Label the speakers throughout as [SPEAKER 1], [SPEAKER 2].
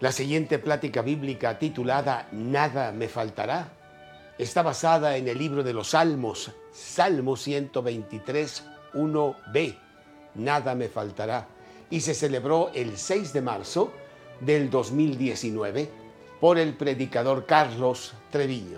[SPEAKER 1] La siguiente plática bíblica titulada Nada me faltará está basada en el libro de los Salmos, Salmo 123, 1b. Nada me faltará. Y se celebró el 6 de marzo del 2019 por el predicador Carlos Treviño.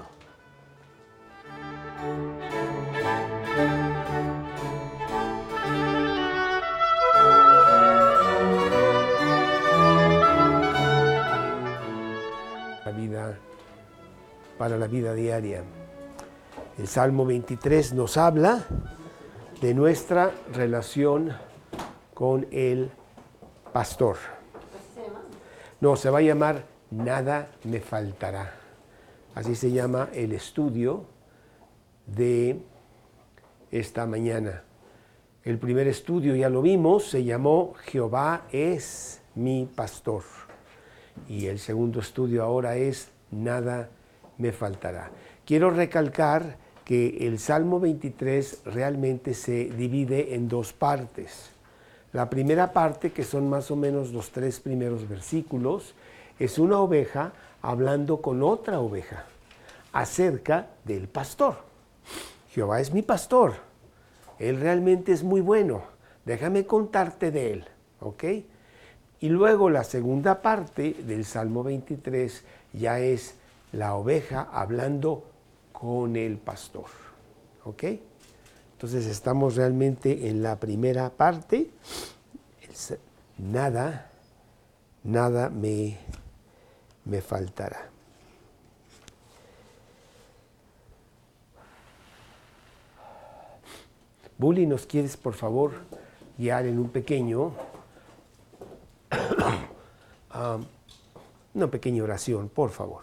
[SPEAKER 1] Para la vida diaria. El Salmo 23 nos habla de nuestra relación con el pastor. No, se va a llamar Nada me faltará. Así se llama el estudio de esta mañana. El primer estudio, ya lo vimos, se llamó Jehová es mi pastor. Y el segundo estudio ahora es Nada me faltará. Quiero recalcar que el Salmo 23 realmente se divide en dos partes. La primera parte, que son más o menos los 3 primeros versículos, es una oveja hablando con otra oveja acerca del pastor. Jehová es mi pastor. Él realmente es muy bueno. Déjame contarte de él, ¿ok? Y luego la segunda parte del Salmo 23 ya es la oveja hablando con el pastor, ¿ok? Entonces estamos realmente en la primera parte. Nada me faltará. Bully, ¿nos quieres por favor guiar en un pequeño, una pequeña oración, por favor?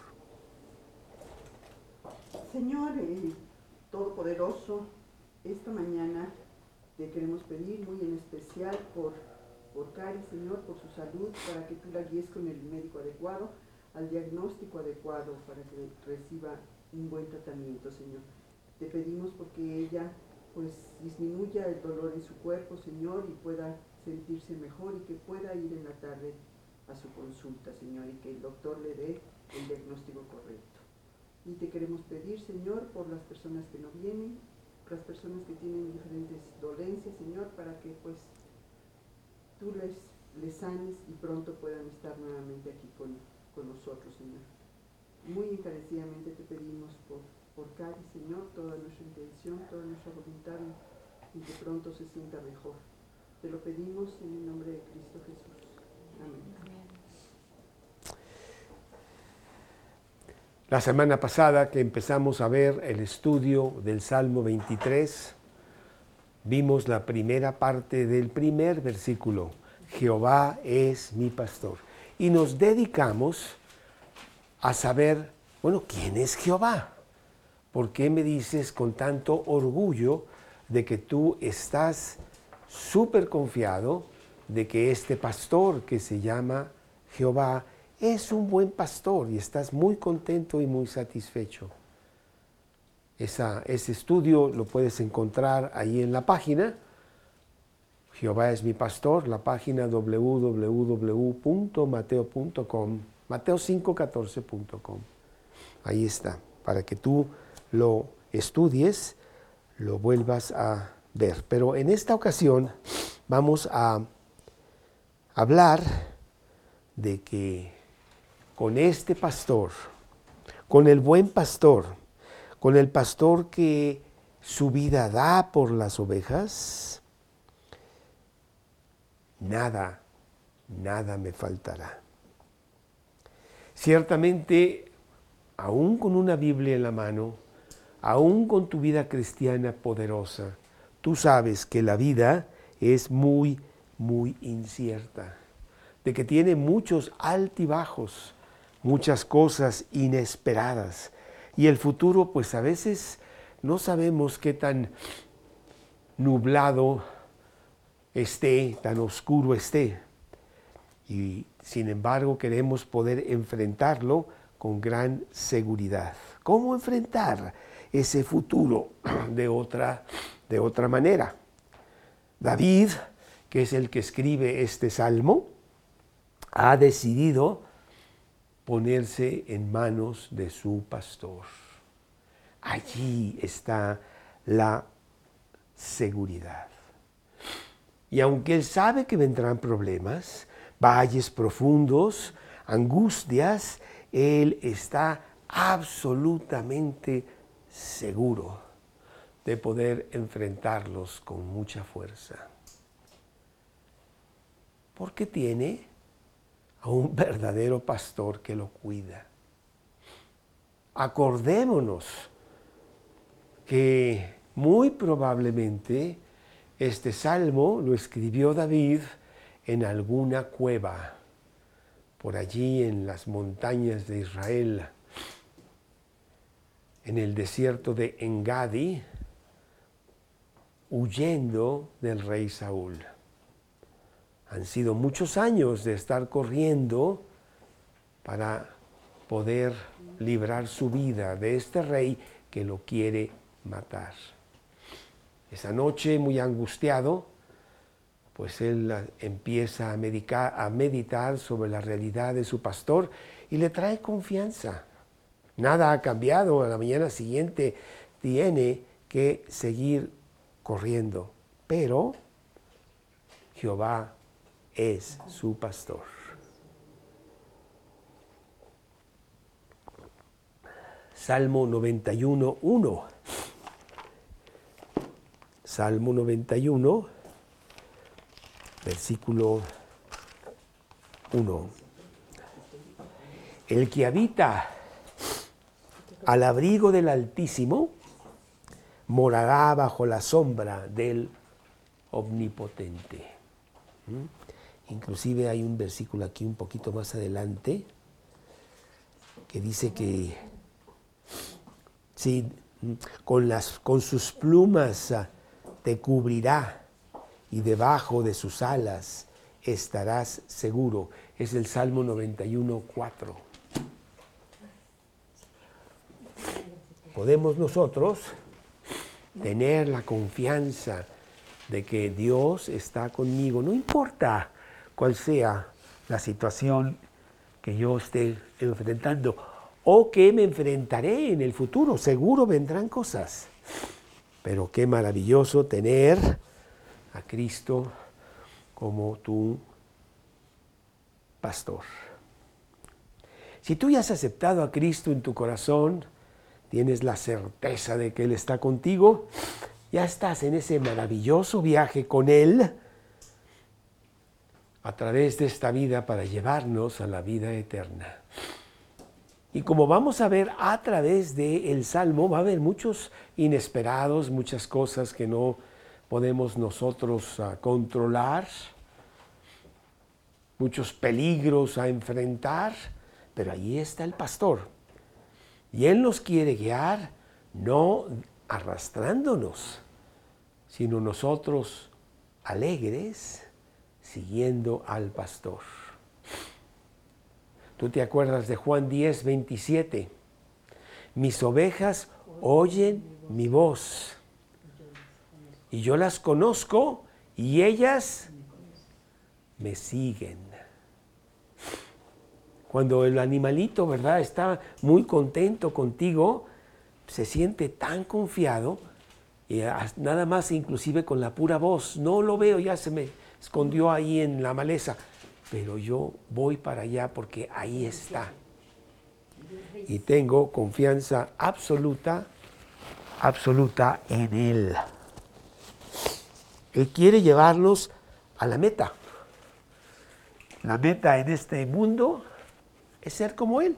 [SPEAKER 2] Señor Todopoderoso, esta mañana te queremos pedir muy en especial por Cari, Señor, por su salud, para que tú la guíes con el médico adecuado, al diagnóstico adecuado, para que reciba un buen tratamiento, Señor. Te pedimos porque ella pues disminuya el dolor en su cuerpo, Señor, y pueda sentirse mejor y que pueda ir en la tarde a su consulta, Señor, y que el doctor le dé el diagnóstico correcto. Y te queremos pedir, Señor, por las personas que no vienen, las personas que tienen diferentes dolencias, Señor, para que pues tú les sanes y pronto puedan estar nuevamente aquí con nosotros, Señor. Muy encarecidamente te pedimos por Cari, Señor, toda nuestra intención, toda nuestra voluntad y que pronto se sienta mejor. Te lo pedimos en el nombre de Cristo Jesús. Amén.
[SPEAKER 1] La semana pasada que empezamos a ver el estudio del Salmo 23, vimos la primera parte del primer versículo, Jehová es mi pastor. Y nos dedicamos a saber, bueno, ¿quién es Jehová? ¿Por qué me dices con tanto orgullo de que tú estás súper confiado de que este pastor que se llama Jehová es un buen pastor y estás muy contento y muy satisfecho? Ese estudio lo puedes encontrar ahí en la página Jehová es mi pastor, la página www.mateo.com, mateo514.com. Ahí está, para que tú lo estudies, lo vuelvas a ver. Pero en esta ocasión vamos a hablar de que con este pastor, con el buen pastor, con el pastor que su vida da por las ovejas, nada me faltará. Ciertamente, aún con una Biblia en la mano, aún con tu vida cristiana poderosa, tú sabes que la vida es muy, muy incierta, de que tiene muchos altibajos, muchas cosas inesperadas. Y el futuro, pues a veces no sabemos qué tan nublado esté, tan oscuro esté. Y sin embargo queremos poder enfrentarlo con gran seguridad. ¿Cómo enfrentar ese futuro de otra manera? David, que es el que escribe este salmo, ha decidido ponerse en manos de su pastor. Allí está la seguridad. Y aunque él sabe que vendrán problemas, valles profundos, angustias, él está absolutamente seguro de poder enfrentarlos con mucha fuerza. Porque tiene a un verdadero pastor que lo cuida. Acordémonos que muy probablemente este salmo lo escribió David en alguna cueva, por allí en las montañas de Israel, en el desierto de Engadi, huyendo del rey Saúl. Han sido muchos años de estar corriendo para poder librar su vida de este rey que lo quiere matar. Esa noche, muy angustiado, pues él empieza a meditar sobre la realidad de su pastor y le trae confianza. Nada ha cambiado, a la mañana siguiente tiene que seguir corriendo, pero Jehová es su pastor. Salmo 91:1. Salmo 91, versículo 1. El que habita al abrigo del Altísimo morará bajo la sombra del Omnipotente. Inclusive hay un versículo aquí un poquito más adelante que dice que sí, con sus plumas te cubrirá y debajo de sus alas estarás seguro. Es el Salmo 91:4. Podemos nosotros tener la confianza de que Dios está conmigo, no importa cuál sea la situación que yo esté enfrentando o que me enfrentaré en el futuro. Seguro vendrán cosas, pero qué maravilloso tener a Cristo como tu pastor. Si tú ya has aceptado a Cristo en tu corazón, tienes la certeza de que Él está contigo, ya estás en ese maravilloso viaje con Él a través de esta vida para llevarnos a la vida eterna. Y como vamos a ver a través del Salmo, va a haber muchos inesperados, muchas cosas que no podemos nosotros controlar, muchos peligros a enfrentar, pero ahí está el pastor. Y Él nos quiere guiar, no arrastrándonos, sino nosotros alegres, siguiendo al pastor. ¿Tú te acuerdas de Juan 10:27? Mis ovejas oyen mi voz, y yo las conozco, y ellas me siguen. Cuando el animalito, ¿verdad?, está muy contento contigo, se siente tan confiado, y nada más inclusive con la pura voz, no lo veo, ya se me escondió ahí en la maleza, pero yo voy para allá porque ahí está. Y tengo confianza absoluta en Él. Él quiere llevarnos a la meta. La meta en este mundo es ser como Él.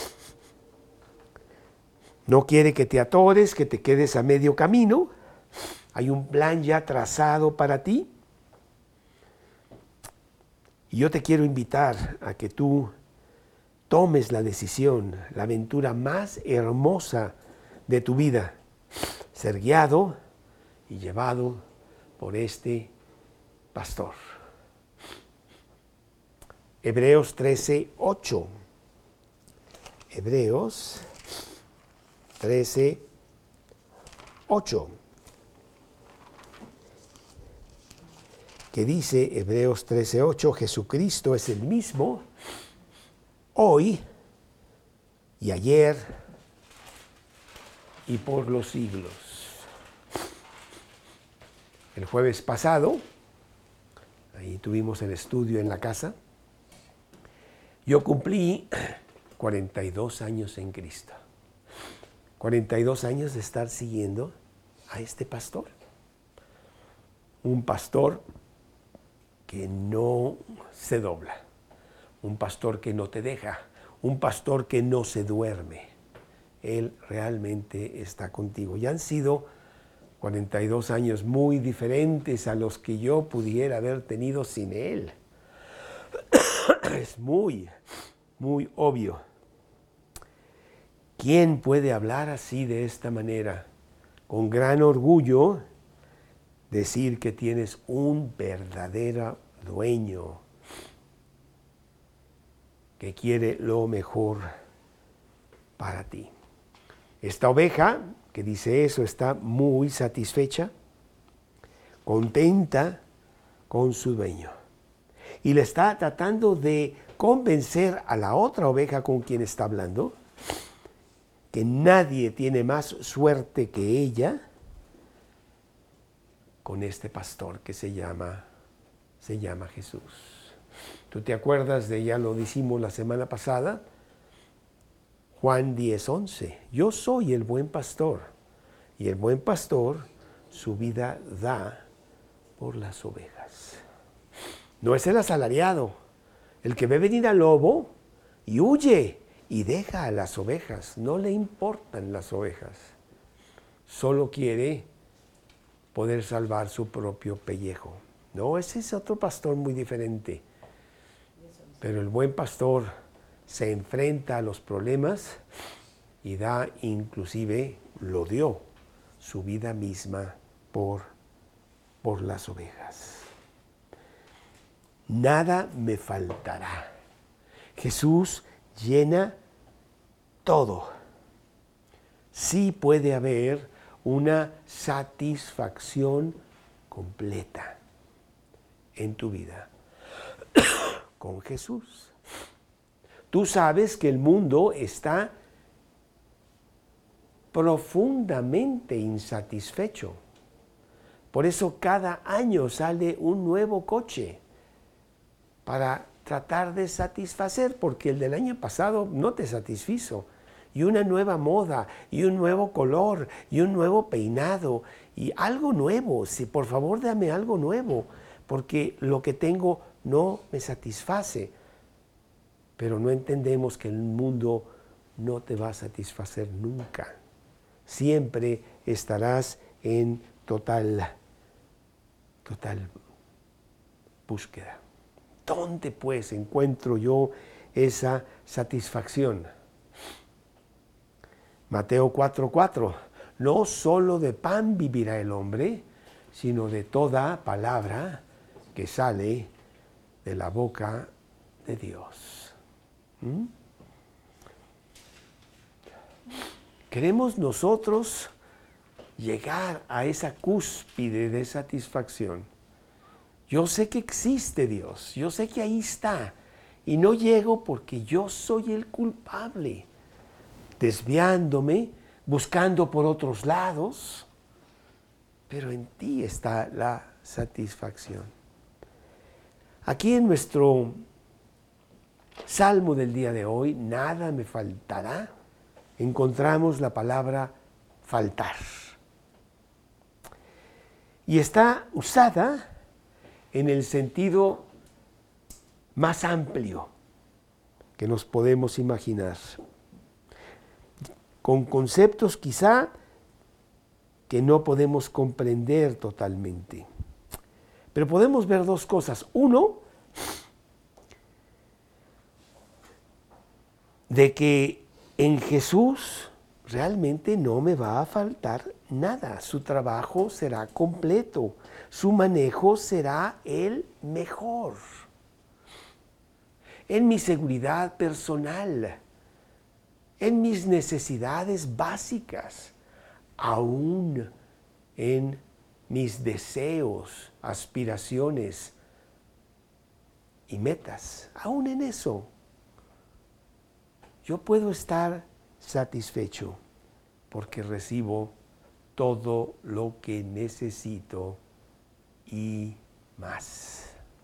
[SPEAKER 1] No quiere que te atores, que te quedes a medio camino. Hay un plan ya trazado para ti. Y yo te quiero invitar a que tú tomes la decisión, la aventura más hermosa de tu vida, ser guiado y llevado por este pastor. Hebreos 13:8. Hebreos 13:8. Que dice Hebreos 13:8, Jesucristo es el mismo hoy y ayer y por los siglos. El jueves pasado, ahí tuvimos el estudio en la casa, yo cumplí 42 años en Cristo. 42 años de estar siguiendo a este pastor. Un pastor que no se dobla, un pastor que no te deja, un pastor que no se duerme. Él realmente está contigo. Y han sido 42 años muy diferentes a los que yo pudiera haber tenido sin él. Es muy, muy obvio. ¿Quién puede hablar así de esta manera? Con gran orgullo, decir que tienes un verdadero dueño que quiere lo mejor para ti. Esta oveja que dice eso está muy satisfecha, contenta con su dueño. Y le está tratando de convencer a la otra oveja con quien está hablando que nadie tiene más suerte que ella con este pastor que se llama Jesús. ¿Tú te acuerdas de, ya lo dijimos la semana pasada? Juan 10:11. Yo soy el buen pastor, y el buen pastor su vida da por las ovejas. No es el asalariado, el que ve venir al lobo y huye y deja a las ovejas. No le importan las ovejas. Solo quiere poder salvar su propio pellejo. No, ese es otro pastor muy diferente. Pero el buen pastor se enfrenta a los problemas y da, inclusive, lo dio, su vida misma por las ovejas. Nada me faltará. Jesús llena todo. Sí puede haber una satisfacción completa en tu vida con Jesús. Tú sabes que el mundo está profundamente insatisfecho. Por eso cada año sale un nuevo coche para tratar de satisfacer, porque el del año pasado no te satisfizo. Y una nueva moda, y un nuevo color, y un nuevo peinado, y algo nuevo. Sí, por favor, dame algo nuevo, porque lo que tengo no me satisface. Pero no entendemos que el mundo no te va a satisfacer nunca. Siempre estarás en total búsqueda. ¿Dónde pues encuentro yo esa satisfacción? Mateo 4:4. No solo de pan vivirá el hombre, sino de toda palabra que sale de la boca de Dios. ¿Queremos nosotros llegar a esa cúspide de satisfacción? Yo sé que existe Dios, yo sé que ahí está, y no llego porque yo soy el culpable, desviándome, buscando por otros lados, pero en ti está la satisfacción. Aquí en nuestro salmo del día de hoy, nada me faltará, encontramos la palabra faltar. Y está usada en el sentido más amplio que nos podemos imaginar, con conceptos quizá que no podemos comprender totalmente. Pero podemos ver dos cosas. Uno, de que en Jesús realmente no me va a faltar nada. Su trabajo será completo. Su manejo será el mejor. En mi seguridad personal, en mis necesidades básicas, aún en mis deseos, aspiraciones y metas, aún en eso, yo puedo estar satisfecho porque recibo todo lo que necesito y más.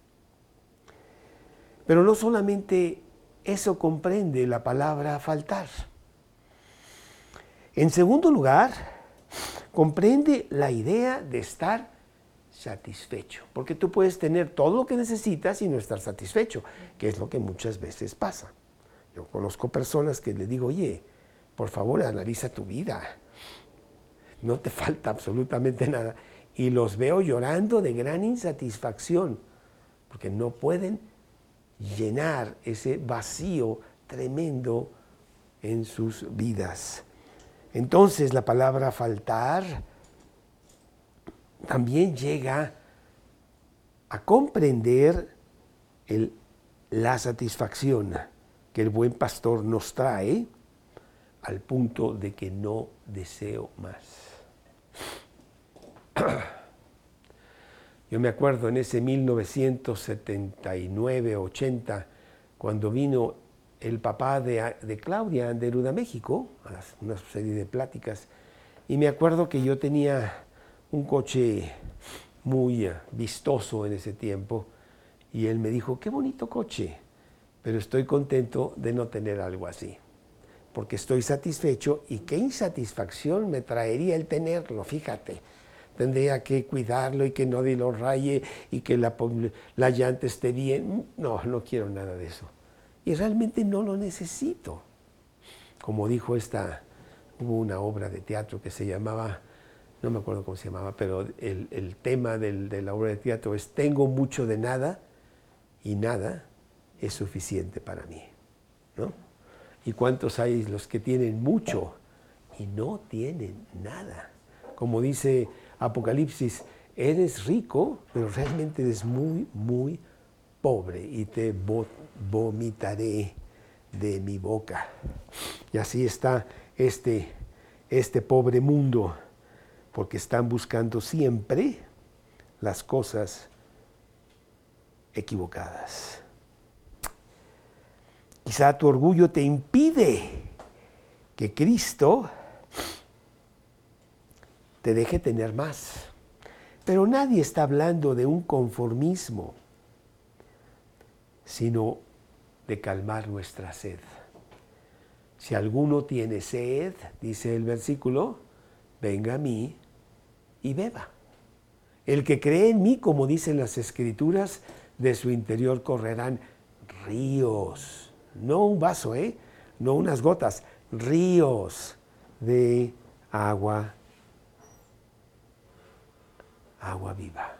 [SPEAKER 1] Pero no solamente eso comprende la palabra faltar. En segundo lugar, comprende la idea de estar satisfecho, porque tú puedes tener todo lo que necesitas y no estar satisfecho, que es lo que muchas veces pasa. Yo conozco personas que les digo, oye, por favor analiza tu vida, no te falta absolutamente nada, y los veo llorando de gran insatisfacción, porque no pueden llenar ese vacío tremendo en sus vidas. Entonces la palabra faltar también llega a comprender la satisfacción que el buen pastor nos trae al punto de que no deseo más. Yo me acuerdo en ese 1979-80, cuando vino el papá de Claudia de Neruda, México, a una serie de pláticas, y me acuerdo que yo tenía un coche muy vistoso en ese tiempo, y él me dijo, qué bonito coche, pero estoy contento de no tener algo así, porque estoy satisfecho, y qué insatisfacción me traería el tenerlo, fíjate. Tendría que cuidarlo y que nadie lo raye y que la llanta esté bien. No, no quiero nada de eso. Y realmente no lo necesito. Como dijo hubo una obra de teatro que se llamaba, no me acuerdo cómo se llamaba, pero el tema de la obra de teatro es tengo mucho de nada y nada es suficiente para mí, ¿no? ¿Y cuántos hay los que tienen mucho y no tienen nada? Como dice Apocalipsis, eres rico, pero realmente eres muy, muy pobre y te vomitaré de mi boca. Y así está este pobre mundo, porque están buscando siempre las cosas equivocadas. Quizá tu orgullo te impide que Cristo te deje tener más. Pero nadie está hablando de un conformismo, sino de calmar nuestra sed. Si alguno tiene sed, dice el versículo, venga a mí y beba. El que cree en mí, como dicen las Escrituras, de su interior correrán ríos, no un vaso, no unas gotas, ríos de agua viva.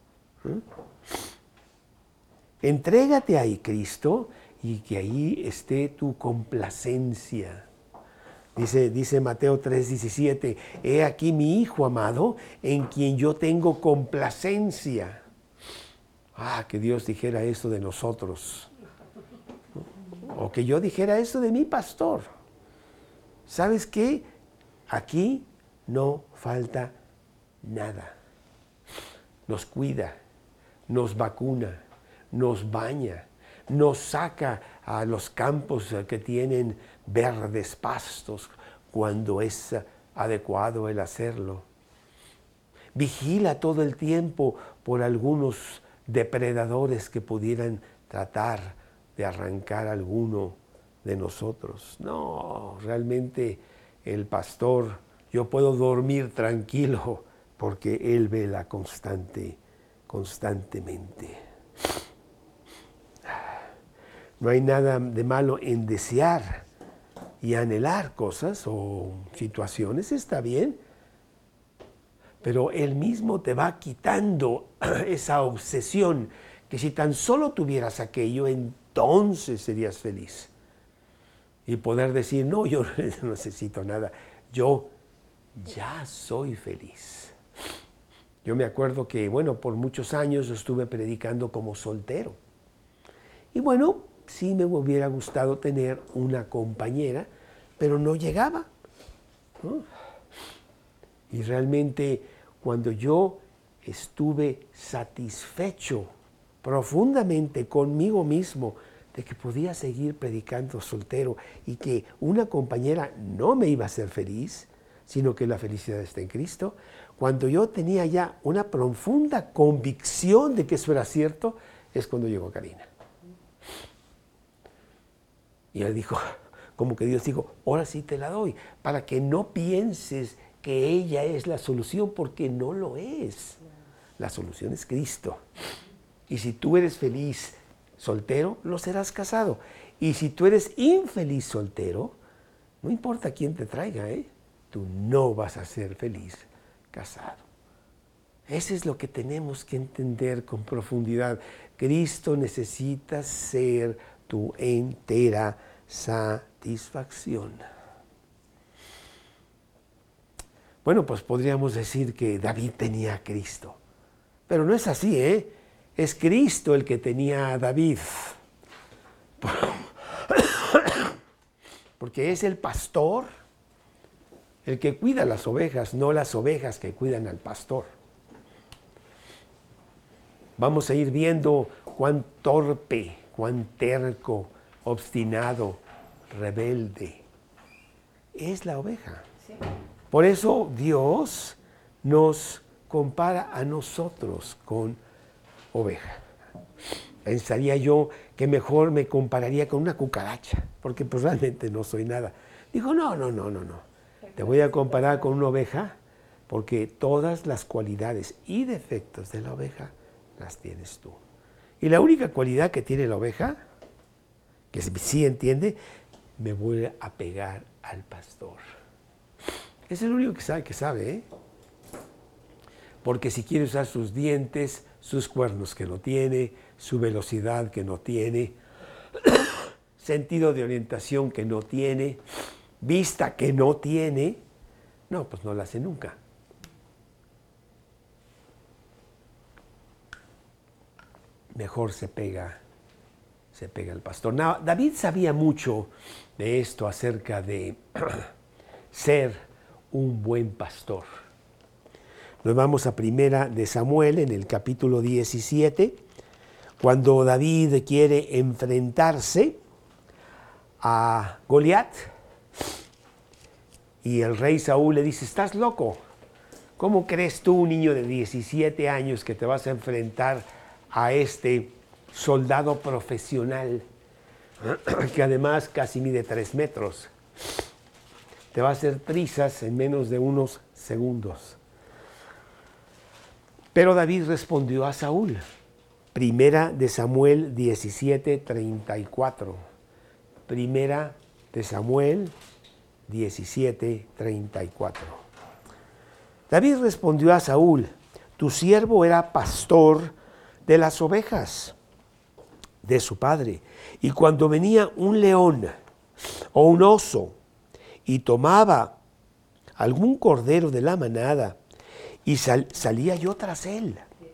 [SPEAKER 1] Entrégate ahí, Cristo, y que ahí esté tu complacencia. Dice Mateo 3:17, he aquí mi Hijo amado, en quien yo tengo complacencia. Que Dios dijera eso de nosotros. O que yo dijera eso de mi pastor. ¿Sabes qué? Aquí no falta nada. Nos cuida, nos vacuna, nos baña, nos saca a los campos que tienen verdes pastos cuando es adecuado el hacerlo. Vigila todo el tiempo por algunos depredadores que pudieran tratar de arrancar a alguno de nosotros. No, realmente el pastor, yo puedo dormir tranquilo porque Él vela constantemente. No hay nada de malo en desear y anhelar cosas o situaciones, está bien, pero Él mismo te va quitando esa obsesión que si tan solo tuvieras aquello, entonces serías feliz. Y poder decir, no, yo no necesito nada, yo ya soy feliz. Yo me acuerdo que, por muchos años estuve predicando como soltero. Y sí me hubiera gustado tener una compañera, pero no llegaba, ¿no? Y realmente cuando yo estuve satisfecho profundamente conmigo mismo de que podía seguir predicando soltero y que una compañera no me iba a hacer feliz, sino que la felicidad está en Cristo. Cuando yo tenía ya una profunda convicción de que eso era cierto, es cuando llegó Karina. Y él dijo, como que Dios dijo, ahora sí te la doy, para que no pienses que ella es la solución, porque no lo es. La solución es Cristo. Y si tú eres feliz soltero, lo serás casado. Y si tú eres infeliz soltero, no importa quién te traiga, tú no vas a ser feliz casado. Eso es lo que tenemos que entender con profundidad. Cristo necesita ser tu entera satisfacción. Bueno, pues podríamos decir que David tenía a Cristo. Pero no es así, Es Cristo el que tenía a David. Porque es el pastor el que cuida las ovejas, no las ovejas que cuidan al pastor. Vamos a ir viendo cuán torpe, cuán terco, obstinado, rebelde es la oveja. Sí. Por eso Dios nos compara a nosotros con oveja. Pensaría yo que mejor me compararía con una cucaracha, porque pues realmente no soy nada. Dijo, no. Te voy a comparar con una oveja, porque todas las cualidades y defectos de la oveja las tienes tú. Y la única cualidad que tiene la oveja, que sí entiende, me voy a pegar al pastor. Es el único que sabe, Porque si quiere usar sus dientes, sus cuernos que no tiene, su velocidad que no tiene, sentido de orientación que no tiene, vista que no tiene, no, pues no la hace nunca. Mejor se pega el pastor. David sabía mucho de esto acerca de ser un buen pastor. Nos vamos a Primera de Samuel en el capítulo 17, cuando David quiere enfrentarse a Goliat y el rey Saúl le dice, ¿estás loco? ¿Cómo crees tú, un niño de 17 años, que te vas a enfrentar a este soldado profesional que además casi mide 3 metros? Te va a hacer trizas en menos de unos segundos. Pero David respondió a Saúl. Primera de Samuel 17:34. Primera de Samuel 17:34. David respondió a Saúl, tu siervo era pastor de las ovejas de su padre. Y cuando venía un león o un oso y tomaba algún cordero de la manada, y salía yo tras él.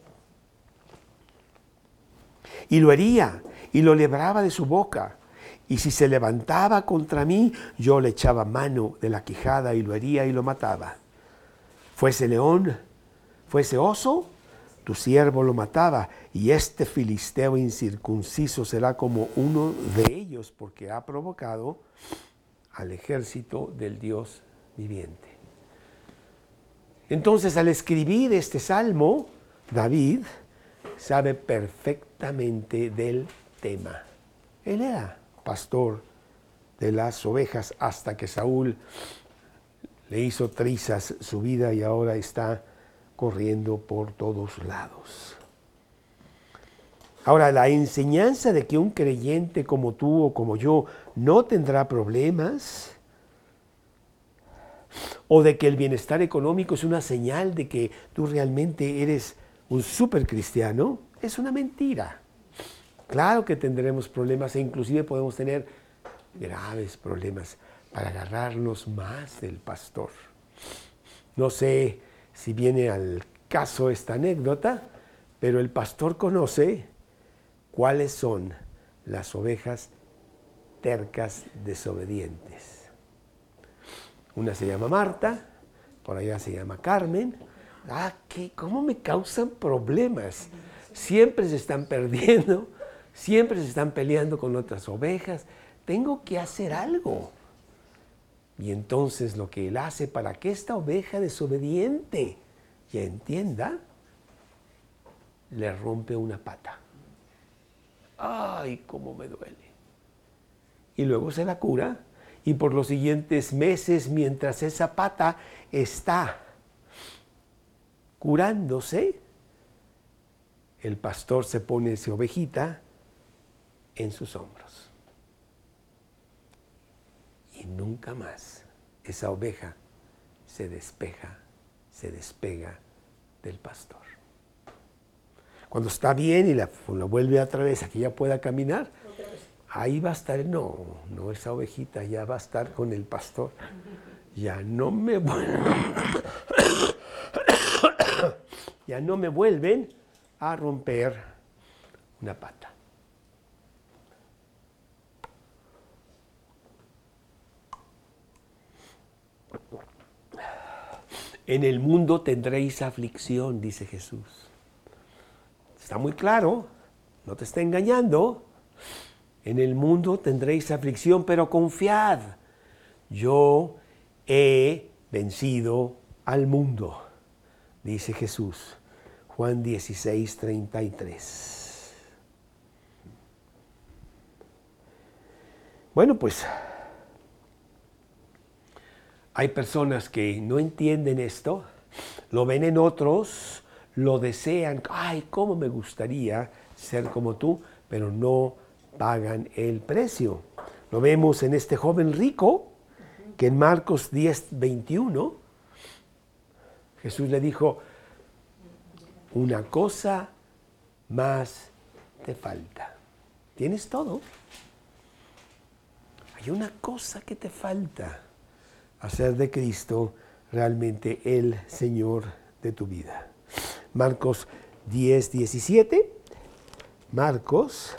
[SPEAKER 1] Y lo hería y lo libraba de su boca. Y si se levantaba contra mí, yo le echaba mano de la quijada y lo hería y lo mataba. Fuese león, fuese oso, tu siervo lo mataba. Y este filisteo incircunciso será como uno de ellos, porque ha provocado al ejército del Dios viviente. Entonces, al escribir este salmo, David sabe perfectamente del tema. Él era pastor de las ovejas hasta que Saúl le hizo trizas su vida y ahora está corriendo por todos lados. Ahora, la enseñanza de que un creyente como tú o como yo no tendrá problemas, o de que el bienestar económico es una señal de que tú realmente eres un súper cristiano, es una mentira. Claro que tendremos problemas e inclusive podemos tener graves problemas para agarrarnos más del pastor. No sé si viene al caso esta anécdota, pero el pastor conoce cuáles son las ovejas tercas desobedientes. Una se llama Marta, por allá se llama Carmen. ¿Cómo me causan problemas? Siempre se están perdiendo, Siempre se están peleando con otras ovejas. Tengo que hacer algo. Y entonces lo que él hace para que esta oveja desobediente ya entienda, le rompe una pata. ¡Ay, cómo me duele! Y luego se la cura. Y por los siguientes meses, mientras esa pata está curándose, el pastor se pone esa ovejita en sus hombros. Y nunca más esa oveja se despega del pastor. Cuando está bien y la vuelve otra vez a que ya pueda caminar, ahí va a estar, no, esa ovejita ya va a estar con el pastor. Ya no me vuelven a romper una pata. En el mundo tendréis aflicción, dice Jesús. Está muy claro, no te está engañando. En el mundo tendréis aflicción, pero confiad. Yo he vencido al mundo, dice Jesús. Juan 16, 33. Bueno, pues hay personas que no entienden esto, lo ven en otros, lo desean. ¡Ay, cómo me gustaría ser como tú! Pero no pagan el precio. Lo vemos en este joven rico, que en Marcos 10, 21, Jesús le dijo, una cosa más te falta. ¿Tienes todo? Hay una cosa que te falta. Hacer de Cristo realmente el Señor de tu vida. Marcos 10, 17. Marcos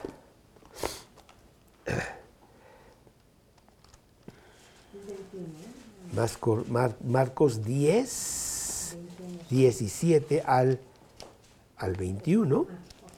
[SPEAKER 1] 10, 17 al 21.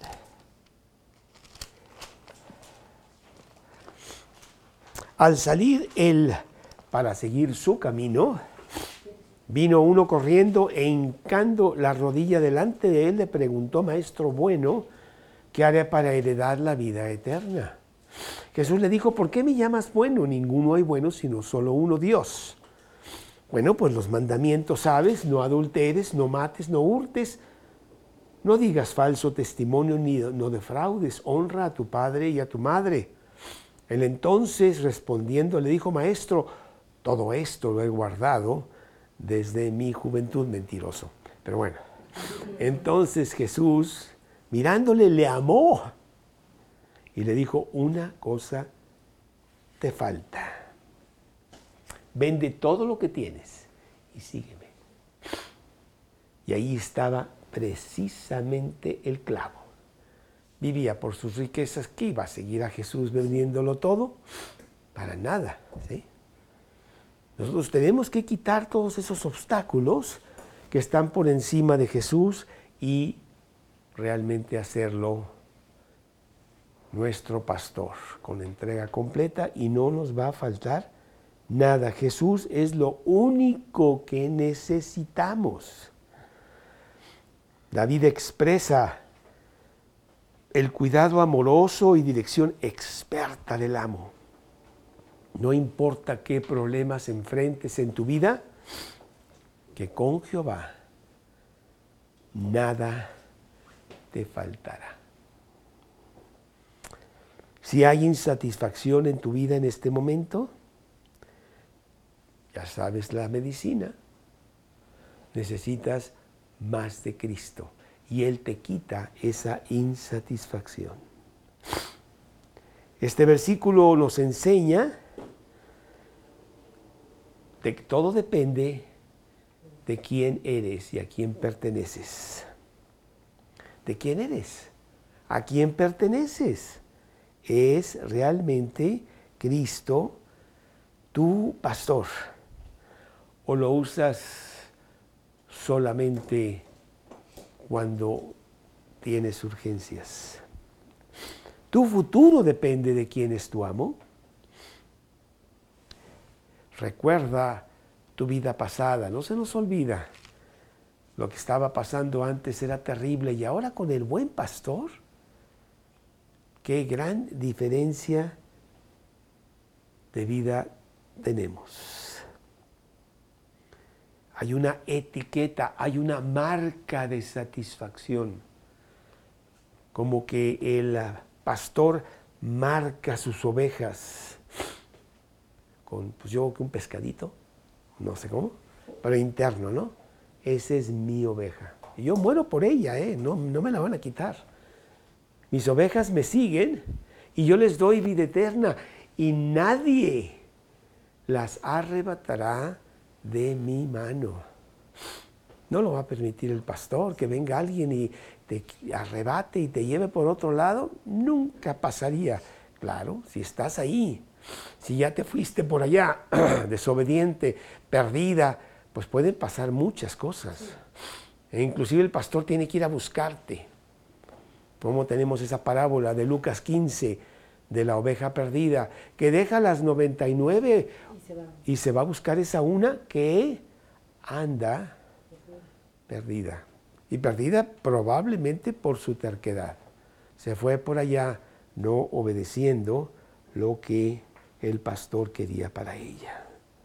[SPEAKER 1] Al salir él para seguir su camino, vino uno corriendo e hincando la rodilla delante de él, le preguntó, Maestro bueno, ¿qué haré para heredar la vida eterna? Jesús le dijo, ¿por qué me llamas bueno? Ninguno hay bueno, sino solo uno, Dios. Bueno, pues los mandamientos sabes, no adulteres, no mates, no hurtes, no digas falso testimonio, ni no defraudes, honra a tu padre y a tu madre. Él entonces, respondiendo, le dijo, Maestro, todo esto lo he guardado desde mi juventud. Mentiroso. Pero bueno, entonces Jesús, mirándole, le amó y le dijo, una cosa te falta. Vende todo lo que tienes y sígueme. Y ahí estaba precisamente el clavo. Vivía por sus riquezas. ¿Qué iba a seguir a Jesús vendiéndolo todo? Para nada, ¿sí? Nosotros tenemos que quitar todos esos obstáculos que están por encima de Jesús y realmente hacerlo nuestro pastor con entrega completa, y no nos va a faltar nada. Jesús es lo único que necesitamos. David expresa el cuidado amoroso y dirección experta del amo. No importa qué problemas enfrentes en tu vida, que con Jehová nada te faltará. Si hay insatisfacción en tu vida en este momento, ya sabes la medicina. Necesitas más de Cristo y Él te quita esa insatisfacción. Este versículo nos enseña de que todo depende de quién eres y a quién perteneces. ¿De quién eres? ¿A quién perteneces? ¿Es realmente Cristo tu pastor? ¿O lo usas solamente cuando tienes urgencias? Tu futuro depende de quién es tu amo. Recuerda tu vida pasada, no se nos olvida. Lo que estaba pasando antes era terrible y ahora con el buen pastor, qué gran diferencia de vida tenemos. Hay una etiqueta, hay una marca de satisfacción, como que el pastor marca sus ovejas con, pues yo creo que un pescadito, no sé cómo, pero interno, ¿no? Esa es mi oveja. Y yo muero por ella, no me la van a quitar. Mis ovejas me siguen y yo les doy vida eterna y nadie las arrebatará de mi mano. No lo va a permitir el pastor, que venga alguien y te arrebate y te lleve por otro lado. Nunca pasaría. Claro, si estás ahí, si ya te fuiste por allá, desobediente, perdida, pues pueden pasar muchas cosas. E inclusive el pastor tiene que ir a buscarte. Como tenemos esa parábola de Lucas 15, de la oveja perdida, que deja las 99 y se va a buscar esa una que anda perdida. Y perdida probablemente por su terquedad. Se fue por allá no obedeciendo lo que el pastor quería para ella.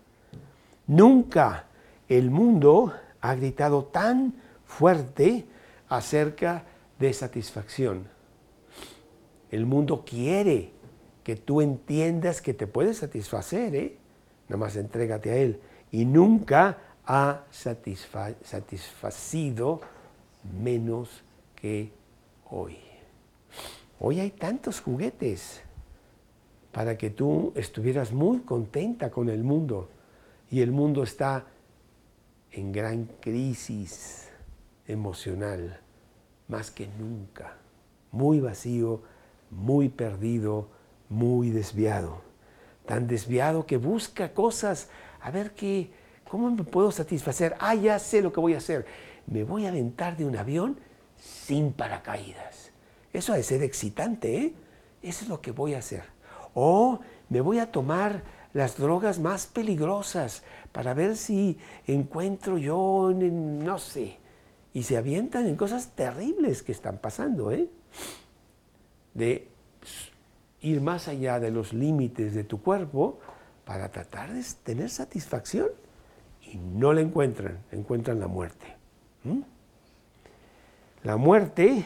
[SPEAKER 1] Nunca el mundo ha gritado tan fuerte acerca de satisfacción. El mundo quiere que tú entiendas que te puedes satisfacer, Nada más entrégate a él. Y nunca ha satisfacido menos que hoy. Hoy hay tantos juguetes para que tú estuvieras muy contenta con el mundo. Y el mundo está en gran crisis emocional, más que nunca. Muy vacío, muy perdido, muy desviado. Tan desviado que busca cosas, a ver ¿cómo me puedo satisfacer? Ya sé lo que voy a hacer. Me voy a aventar de un avión sin paracaídas. Eso ha de ser excitante, Eso es lo que voy a hacer. O me voy a tomar las drogas más peligrosas para ver si encuentro yo, no sé. Y se avientan en cosas terribles que están pasando, De ir más allá de los límites de tu cuerpo para tratar de tener satisfacción y no la encuentran la muerte. La muerte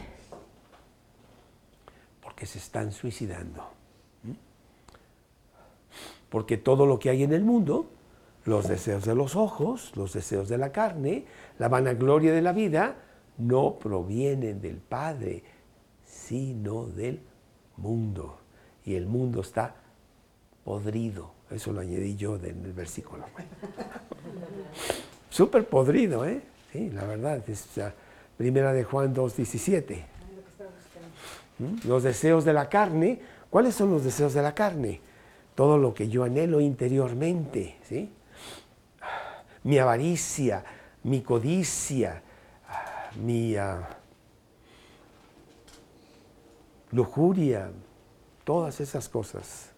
[SPEAKER 1] porque se están suicidando. Porque todo lo que hay en el mundo, los deseos de los ojos, los deseos de la carne, la vanagloria de la vida, no provienen del Padre, sino del mundo. Y el mundo está podrido. Eso lo añadí yo en el versículo. Súper podrido, Sí, la verdad. Es Primera de Juan 2:17. Los deseos de la carne. ¿Cuáles son los deseos de la carne? Todo lo que yo anhelo interiormente, ¿sí? Mi avaricia, mi codicia, mi lujuria, todas esas cosas.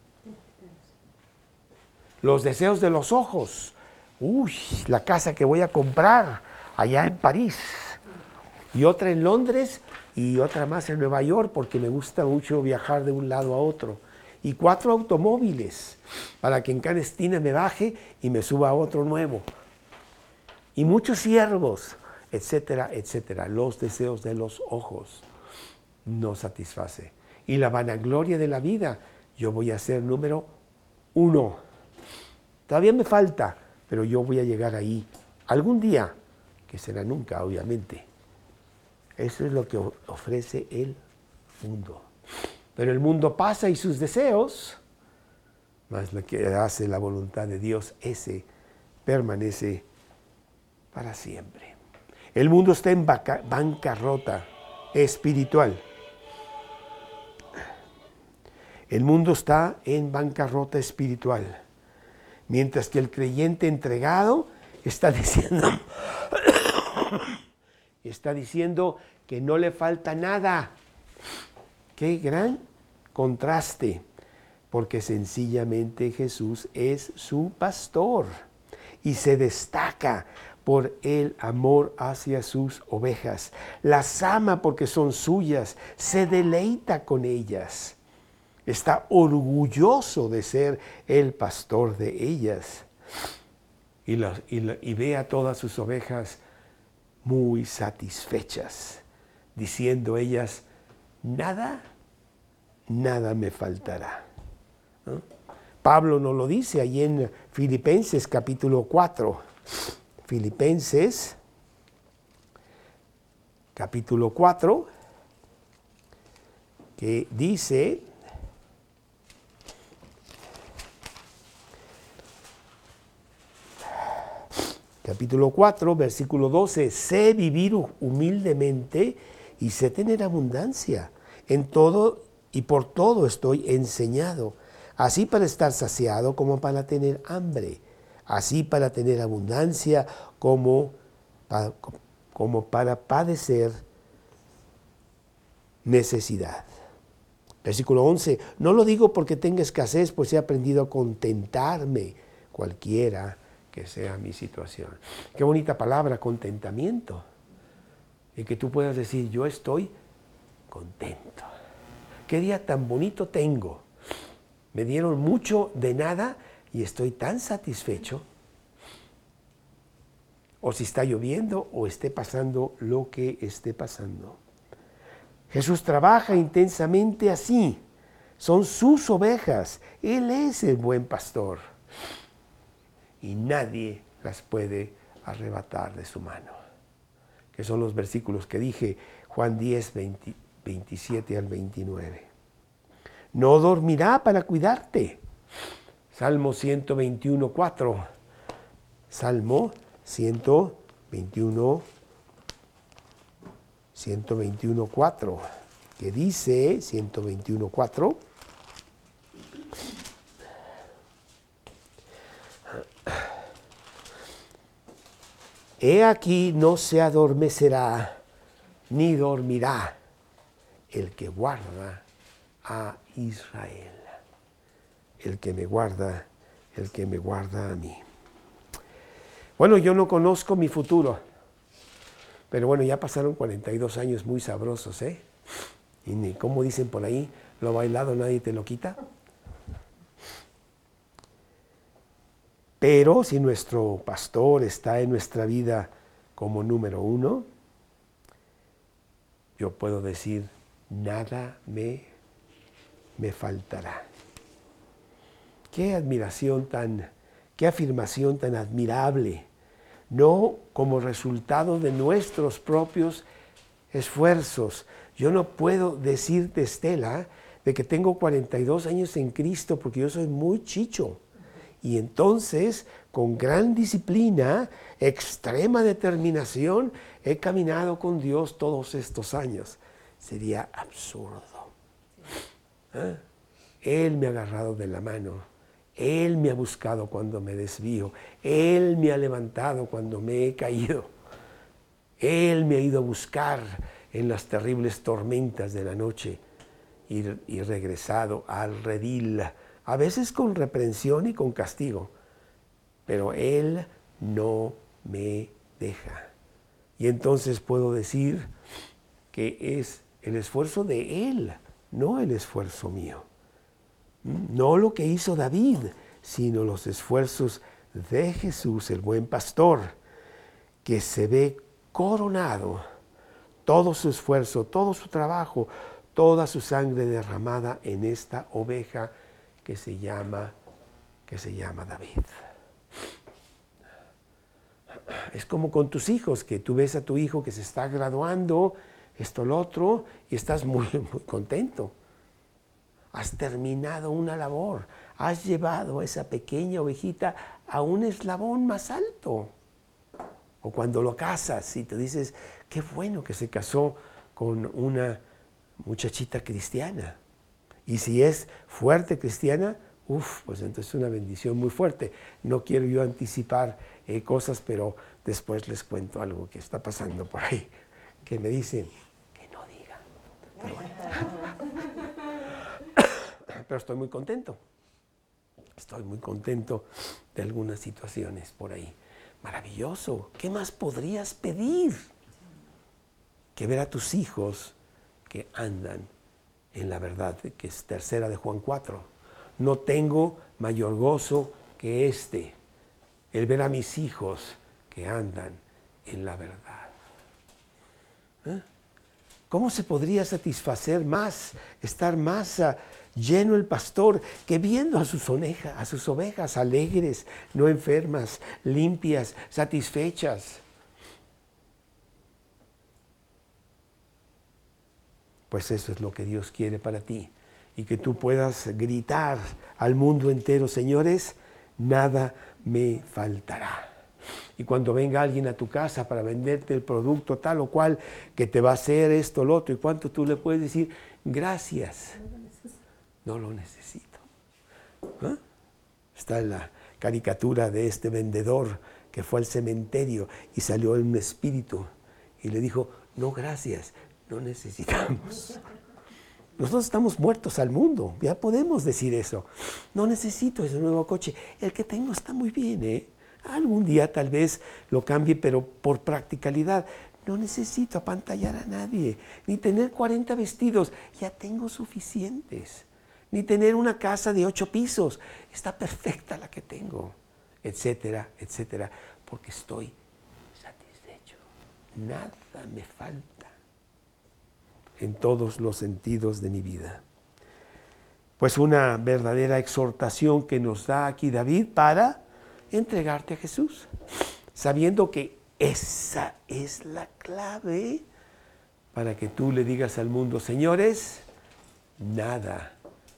[SPEAKER 1] Los deseos de los ojos. La casa que voy a comprar allá en París. Y otra en Londres y otra más en Nueva York porque me gusta mucho viajar de un lado a otro. Y 4 automóviles para que en cada esquina me baje y me suba a otro nuevo. Y muchos siervos, etcétera, etcétera. Los deseos de los ojos no satisface. Y la vanagloria de la vida, yo voy a ser número 1. Todavía me falta, pero yo voy a llegar ahí algún día, que será nunca, obviamente. Eso es lo que ofrece el mundo. Pero el mundo pasa y sus deseos, más lo que hace la voluntad de Dios, ese permanece para siempre. El mundo está en bancarrota espiritual. El mundo está en bancarrota espiritual. Mientras que el creyente entregado está diciendo que no le falta nada. Qué gran contraste, porque sencillamente Jesús es su pastor y se destaca por el amor hacia sus ovejas. Las ama porque son suyas, se deleita con ellas. Está orgulloso de ser el pastor de ellas. Y ve a todas sus ovejas muy satisfechas, diciendo ellas, nada me faltará. ¿No? Pablo nos lo dice allí en Filipenses capítulo 4. Filipenses capítulo 4, que dice, capítulo 4, versículo 12, sé vivir humildemente y sé tener abundancia. En todo y por todo estoy enseñado, así para estar saciado como para tener hambre, así para tener abundancia como para padecer necesidad. Versículo 11, no lo digo porque tenga escasez, pues he aprendido a contentarme cualquiera que sea mi situación. Qué bonita palabra, contentamiento. Y que tú puedas decir, yo estoy contento. Qué día tan bonito tengo. Me dieron mucho de nada y estoy tan satisfecho. O si está lloviendo o esté pasando lo que esté pasando. Jesús trabaja intensamente así. Son sus ovejas. Él es el buen pastor. Y nadie las puede arrebatar de su mano. Que son los versículos que dije, Juan 10, 27 al 29. No dormirá para cuidarte. Salmo 121, 4. Salmo 121, 4. Que dice, 121, 4. He aquí no se adormecerá, ni dormirá el que guarda a Israel. El que me guarda a mí. Bueno, yo no conozco mi futuro, pero bueno, ya pasaron 42 años muy sabrosos, ¿eh? Y ni como dicen por ahí, lo bailado nadie te lo quita. Pero si nuestro pastor está en nuestra vida como número 1, yo puedo decir, nada me faltará. Qué admiración qué afirmación tan admirable. No como resultado de nuestros propios esfuerzos. Yo no puedo decirte, Estela, de que tengo 42 años en Cristo porque yo soy muy chicho. Y entonces, con gran disciplina, extrema determinación, he caminado con Dios todos estos años. Sería absurdo. ¿Eh? Él me ha agarrado de la mano. Él me ha buscado cuando me desvío. Él me ha levantado cuando me he caído. Él me ha ido a buscar en las terribles tormentas de la noche y regresado al redil. A veces con reprensión y con castigo, pero Él no me deja. Y entonces puedo decir que es el esfuerzo de Él, no el esfuerzo mío. No lo que hizo David, sino los esfuerzos de Jesús, el buen pastor, que se ve coronado, todo su esfuerzo, todo su trabajo, toda su sangre derramada en esta oveja que se llama David. Es como con tus hijos, que tú ves a tu hijo que se está graduando, esto, lo otro, y estás muy, muy contento. Has terminado una labor, has llevado a esa pequeña ovejita a un eslabón más alto. O cuando lo casas y te dices, qué bueno que se casó con una muchachita cristiana. Y si es fuerte cristiana, pues entonces es una bendición muy fuerte. No quiero yo anticipar cosas, pero después les cuento algo que está pasando por ahí, que me dicen que no diga. pero estoy muy contento. Estoy muy contento de algunas situaciones por ahí. Maravilloso. ¿Qué más podrías pedir que ver a tus hijos que andan en la verdad? Que es 3 de Juan 4. No tengo mayor gozo que el ver a mis hijos que andan en la verdad. ¿Cómo se podría satisfacer más, estar más lleno el pastor que viendo a sus ovejas alegres, no enfermas, limpias, satisfechas? Pues eso es lo que Dios quiere para ti. Y que tú puedas gritar al mundo entero: señores, nada me faltará. Y cuando venga alguien a tu casa para venderte el producto tal o cual, que te va a hacer esto, lo otro, y cuánto tú le puedes decir: gracias, no lo necesito. ¿Ah? Está la caricatura de este vendedor que fue al cementerio y salió en un espíritu y le dijo: no, gracias, no necesitamos. Nosotros estamos muertos al mundo, ya podemos decir eso. No necesito ese nuevo coche, el que tengo está muy bien, ¿eh? Algún día tal vez lo cambie, pero por practicalidad. No necesito apantallar a nadie, ni tener 40 vestidos, ya tengo suficientes. Ni tener una casa de 8 pisos, está perfecta la que tengo, etcétera, etcétera, porque estoy satisfecho. Nada me falta en todos los sentidos de mi vida. Pues una verdadera exhortación que nos da aquí David para entregarte a Jesús, sabiendo que esa es la clave para que tú le digas al mundo: señores, nada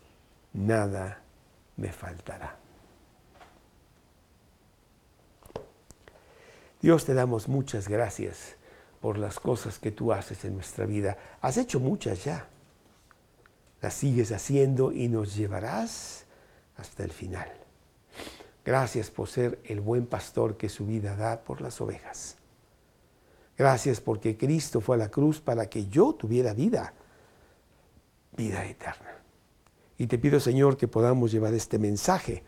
[SPEAKER 1] me faltará. Dios, te damos muchas gracias por las cosas que tú haces en nuestra vida. Has hecho muchas ya, las sigues haciendo y nos llevarás hasta el final. Gracias por ser el buen pastor que su vida da por las ovejas. Gracias porque Cristo fue a la cruz para que yo tuviera vida eterna. Y te pido, Señor, que podamos llevar este mensaje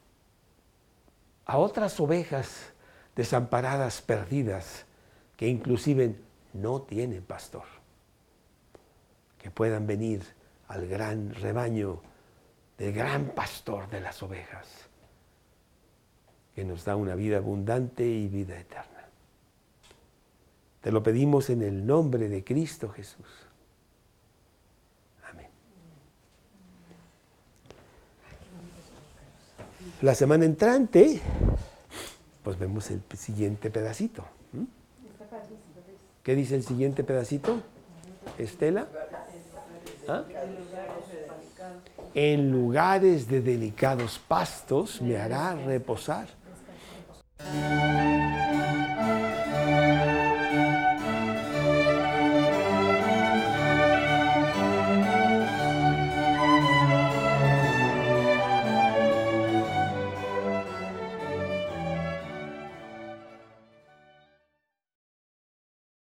[SPEAKER 1] a otras ovejas desamparadas, perdidas, que inclusive no tienen pastor. Que puedan venir al gran rebaño del gran pastor de las ovejas, que nos da una vida abundante y vida eterna. Te lo pedimos en el nombre de Cristo Jesús. Amén. La semana entrante, pues vemos el siguiente pedacito. ¿Qué dice el siguiente pedacito, Estela? ¿Ah? En lugares de delicados pastos me hará reposar.